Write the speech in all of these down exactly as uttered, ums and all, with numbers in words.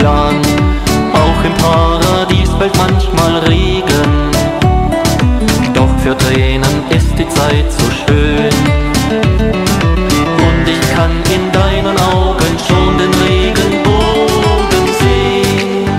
Ozean. Auch im Paradies fällt manchmal Regen, doch für Tränen ist die Zeit so schön. Und ich kann in deinen Augen schon den Regenbogen sehen.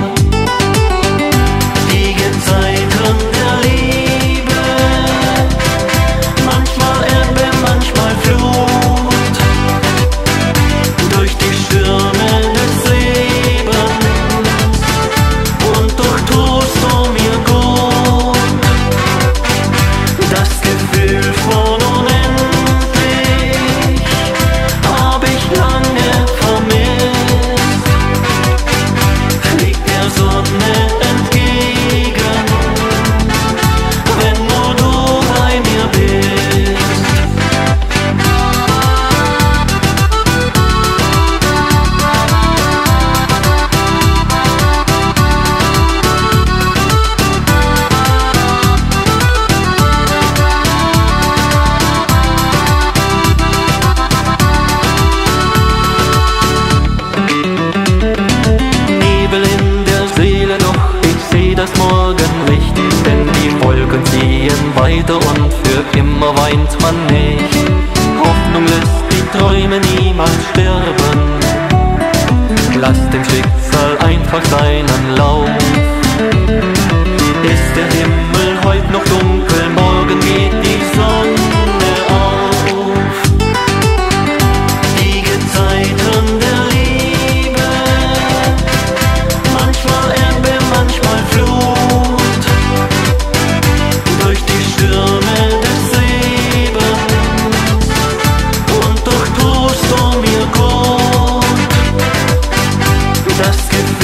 Die Gezeiten der Liebe, manchmal Erdbeben, manchmal Flut, durch die Stürme des Lebens, und doch tust du mir gut. Das Gefühl von unendlich hab ich lange vermisst. Fliegt der Sonne entgegen, wenn nur du bei mir bist. Nebel in der Seele, doch ich seh das Morgenlicht, denn die Wolken ziehen weiter und für immer weint man nicht. Hoffnung lässt die Träume niemals sterben, lass dem Schicksal einfach seinen Lauf. Ist der Himmel heut noch dunkel, morgen geht die Sonne auf. Die Gezeiten der Liebe, manchmal Erdbeben, manchmal Flut, durch die Stürme des Lebens, und doch tust du mir gut. Das Gefühl